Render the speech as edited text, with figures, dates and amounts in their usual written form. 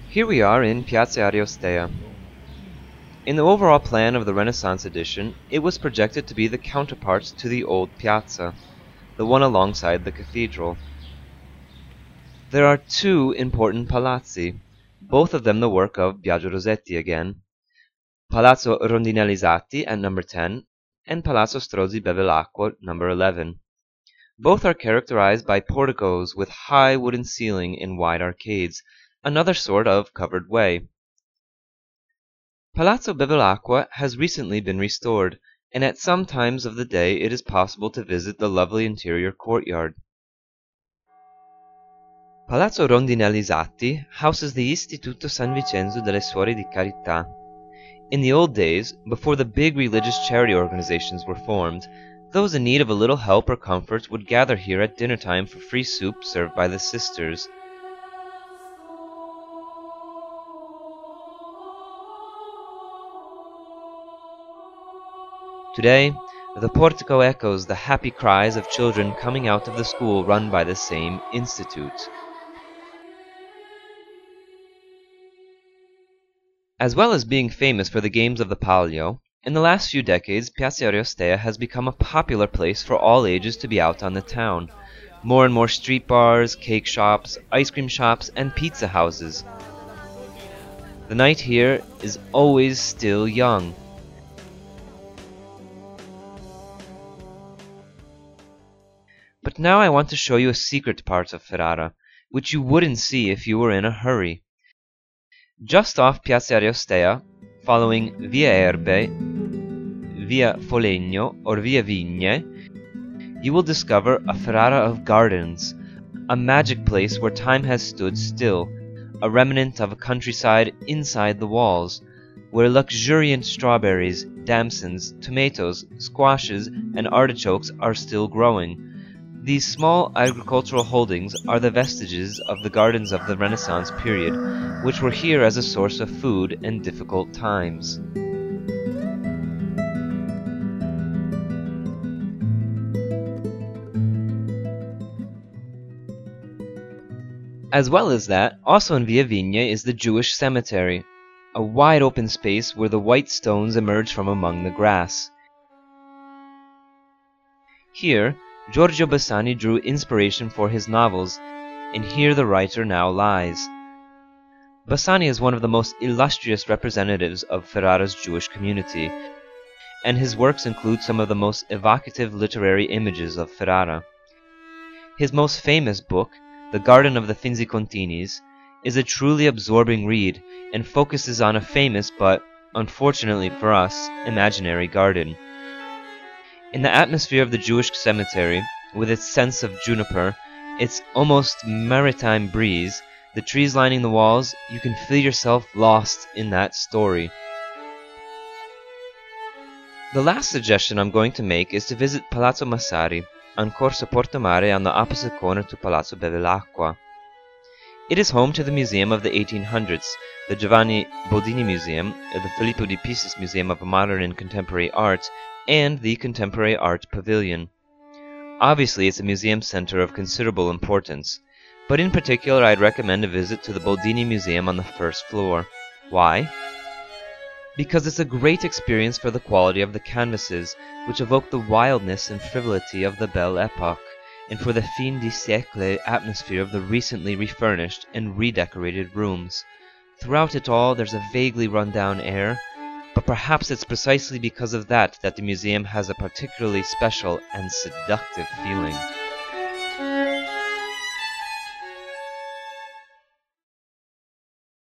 Here we are in Piazza Ariostea. In the overall plan of the Renaissance edition, it was projected to be the counterpart to the old piazza, the one alongside the cathedral. There are two important palazzi, both of them the work of Biagio Rossetti again, Palazzo Rondinelli-Zatti at number 10 and Palazzo Strozzi-Bevilacqua number 11. Both are characterized by porticos with high wooden ceiling and wide arcades, another sort of covered way. Palazzo Bevilacqua has recently been restored, and at some times of the day it is possible to visit the lovely interior courtyard. Palazzo Rondinelli-Zatti houses the Istituto San Vincenzo delle Suore di Carità. In the old days, before the big religious charity organizations were formed, those in need of a little help or comfort would gather here at dinner time for free soup served by the sisters. Today, the portico echoes the happy cries of children coming out of the school run by the same institute. As well as being famous for the games of the Palio, in the last few decades Piazza Ariostea has become a popular place for all ages to be out on the town. More and more street bars, cake shops, ice cream shops, and pizza houses. The night here is always still young. But now I want to show you a secret part of Ferrara, which you wouldn't see if you were in a hurry. Just off Piazza Ariostea, following Via Erbe, Via Folegno, or Via Vigne, you will discover a Ferrara of gardens, a magic place where time has stood still, a remnant of a countryside inside the walls, where luxuriant strawberries, damsons, tomatoes, squashes, and artichokes are still growing. These small agricultural holdings are the vestiges of the gardens of the Renaissance period, which were here as a source of food in difficult times. As well as that, also in Via Vigne is the Jewish cemetery, a wide open space where the white stones emerge from among the grass. Here, Giorgio Bassani drew inspiration for his novels, and here the writer now lies. Bassani is one of the most illustrious representatives of Ferrara's Jewish community, and his works include some of the most evocative literary images of Ferrara. His most famous book, The Garden of the Finzi-Continis, is a truly absorbing read and focuses on a famous but, unfortunately for us, imaginary garden. In the atmosphere of the Jewish cemetery, with its scents of juniper, its almost maritime breeze, the trees lining the walls, you can feel yourself lost in that story. The last suggestion I'm going to make is to visit Palazzo Massari, on Corso Portomare on the opposite corner to Palazzo Bevilacqua. It is home to the Museum of the 1800s, the Giovanni Bodini Museum, the Filippo di Pisis Museum of Modern and Contemporary Art, and the Contemporary Art Pavilion. Obviously, it's a museum center of considerable importance, but in particular I'd recommend a visit to the Bodini Museum on the first floor. Why? Because it's a great experience for the quality of the canvases, which evoke the wildness and frivolity of the Belle Epoque, and for the fin di siècle atmosphere of the recently refurnished and redecorated rooms. Throughout it all there's a vaguely run-down air, but perhaps it's precisely because of that the museum has a particularly special and seductive feeling.